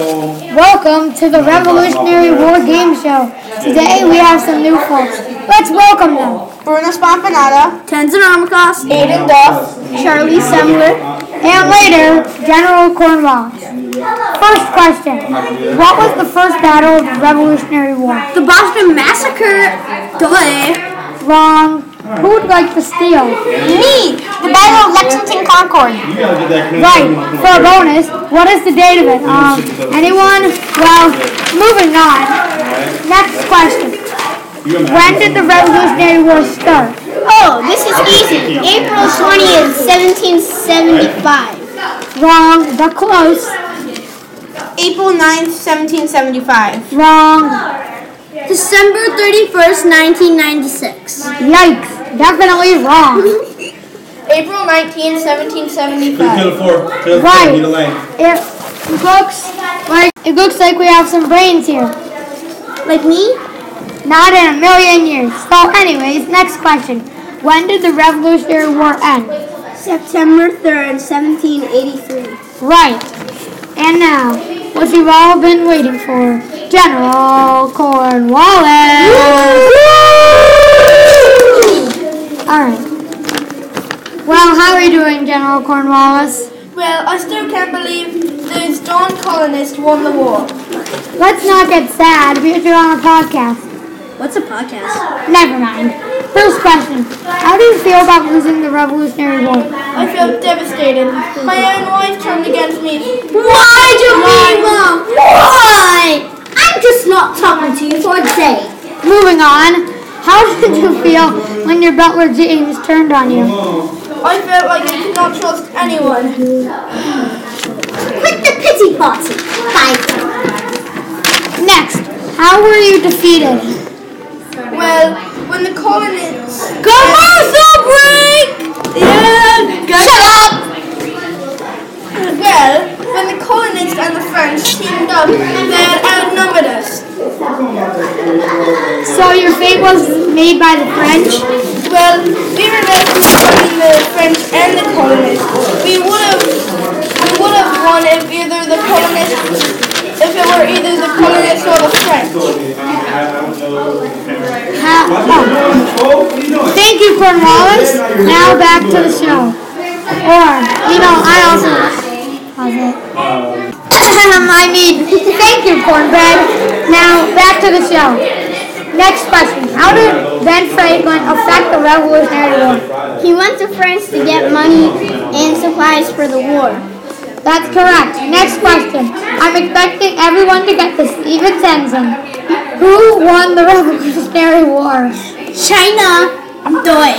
Welcome to the Revolutionary War Game Show. Today we have some new folks. Let's welcome them. Bruno Spampanata, Tenzin Armacost, Aiden Duff, Charlie Semler, And later, General Cornwallis. First question. What was the first battle of the Revolutionary War? the Boston Massacre. Duh. Wrong. Who would like to steal? me, the Battle of Lexington Concord. Right. For a bonus, what is the date of it? Anyone? Well, moving on. Next question. When did the Revolutionary War start? Oh, this is easy. April 20th, 1775. Wrong, but close. April 9th, 1775. Wrong. December 31st, 1996. Yikes. Definitely wrong. April 19th, 1775. Right. It looks like we have some brains here. Like me? Not in a million years. So anyways, next question. When did the Revolutionary War end? September 3rd, 1783. Right. And now, what you've all been waiting for, General Cornwallis. Alright. Well, how are you doing, General Cornwallis? Well, I still can't believe those darn colonists won the war. Let's not get sad because you're on a podcast. What's a podcast? Never mind. First question. How do you feel about losing the Revolutionary War? I feel devastated. My own wife turned against me. Why do we Mom? Why? I'm just not talking to you for a day. Moving on. How did you feel when your butler James turned on you? I felt like I could not trust anyone. Quit the pity party. Bye. Next. How were you defeated? Well, when the colonists... Commercial break! Yeah, Shut up! Well, when the colonists and the French teamed up, they had outnumbered us. So your fate was made by the French? Well, we were meant to between the French and the colonists. We would have won if it were either the colonists or the French. Thank you, Cornwallis. Now back to the show. I also... thank you, Cornbread. Now back to the show. Next question. How did Ben Franklin affect the Revolutionary War? He went to France to get money and supplies for the war. That's correct. Next question. I'm expecting everyone to get this. Even Tenzin. Who won the Revolutionary War? China. Duh.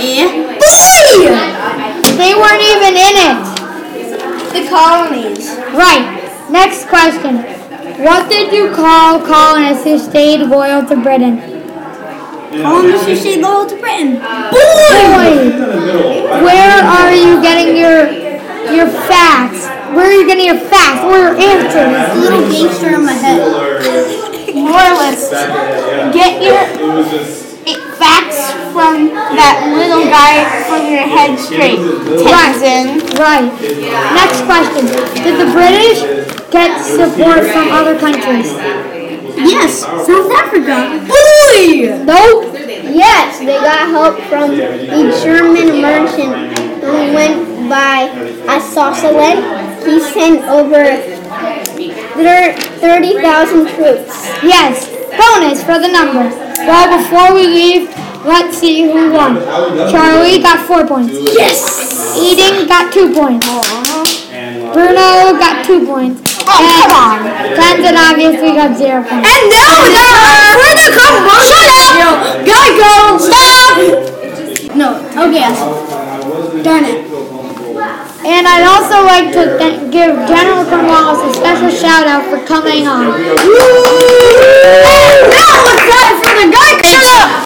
They weren't even in it. The colonies. Right. Next question. What did you call colonists who stayed loyal to Britain? Colonists who stayed loyal to Britain. Boy! Where are you getting your facts? Where are you getting your facts? Or your answers? A little gangster in my head. Royalists. Get your facts from that little guy from your head straight. Tenzin. Right. Next question. Did the British get support from other countries? Yes, South Africa. Nope. Yes, they got help from a German merchant who went by Asausalent. He sent over 30,000 troops. Yes. Bonus for the number. Well, before we leave, let's see who won. Charlie got 4 points. Yes! Eden got 2 points. Bruno got 2 points. Come on. Tenzin obviously got 0 points. And now we're the commercial. Shut up! Gotta go! Stop! No, okay. Darn it. And I'd also like to give General Cornwallis a special shout out for coming on. Now it's time for the guy. Shut up!